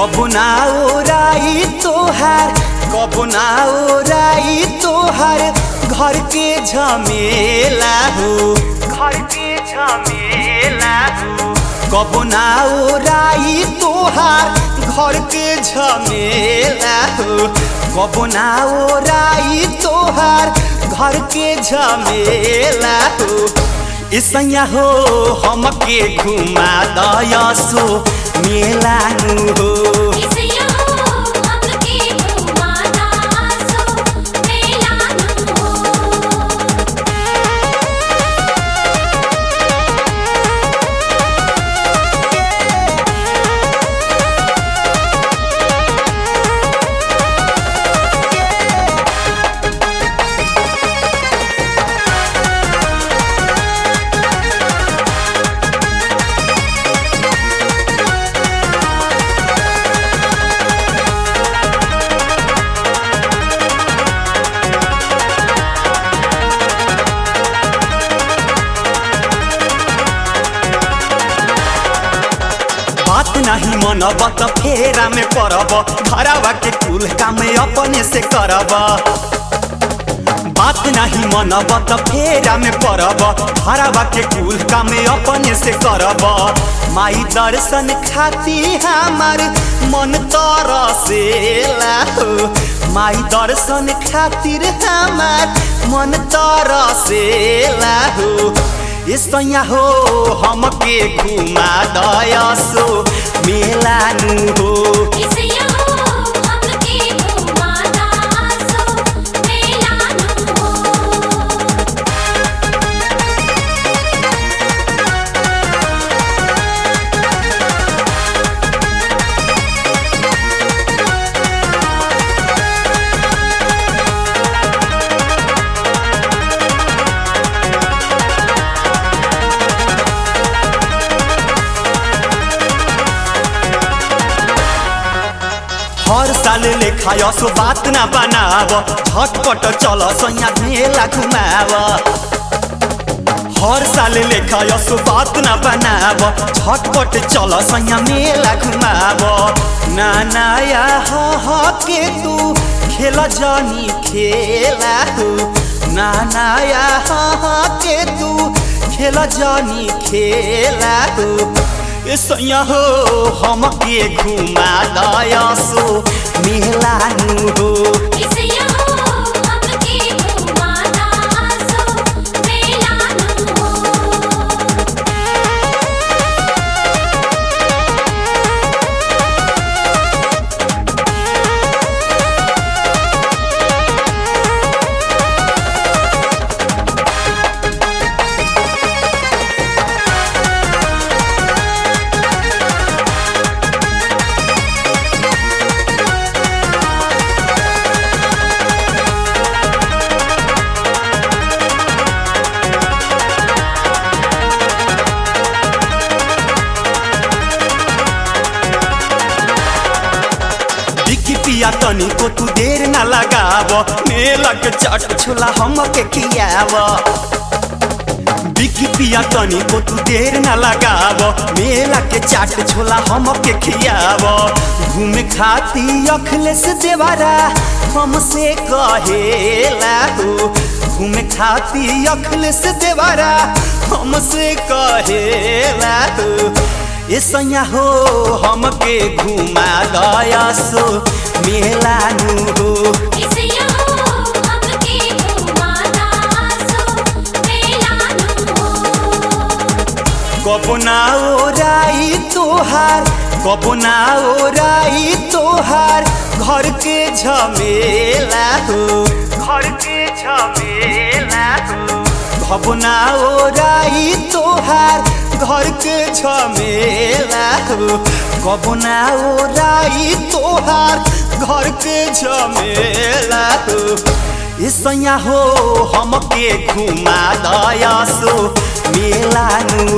कबो ना ओराई तोहार कबो ना ओराई तोहार घर के झमेला हो घर के झमेला हो कबो ना ओराई तोहार घर के झमेला हो कबो ना ओराई तोहार घर के झमेला हो इसैया हो हमके घुमा दयसो मेला नु हो बात नहीं मनब त फेरा में पड़ब घरवा के कुल काम अपने से करब बात नहीं मनब त फेरा में पड़ब घरवा के कुल काम अपने से करब माई दर्शन खाती हमार मन तरसेला हो माई दर्शन खातिर हमार मन तरसेला हो इसैया हो हमके घुमा दयसो मेला नु हो इसैया हो हमके घुमा दयसो मेला नु हो हर साल लेखा यसो बात ना बनाव झटपट चल सैया मेला घुमाव हर साल लेखा यसो बात ना बनाव झटपट चल सैया मेला घुमाव ना नया ह के तू खेल जानी खेला हो ना नया ह के तू खेल जानी खेला हो इसैया हो हमके घुमा दयसो मेला नु हो इसैया हो हमके घुमा दयसो मेला नु हो पिया तनी को तू देर ना लगाव मेला के चाट छोला हमके खियाव बिकी पिया तनी को तू देर ना लगाव मेला के चाट छोला हमके खियाव घूमे खाती अखिलेश देवारा हमसे कहेला हो घूमे खाती अखिलेश देवारा हमसे कहेला हो इसैया हो हमके घुमा दयसो मेला नु हो इसैया हो हमके घुमा दयसो मेला नु हो कबो ना ओराई तोहार कबो ना ओराई तोहार घर के झमेला हो घर के झमेला हो कबो ना ओराई तोहार घर के झमेला हो कबो ना ओराई तोहार घर के झमेला हो इसैया हो हमके घुमा दयसो मेला नु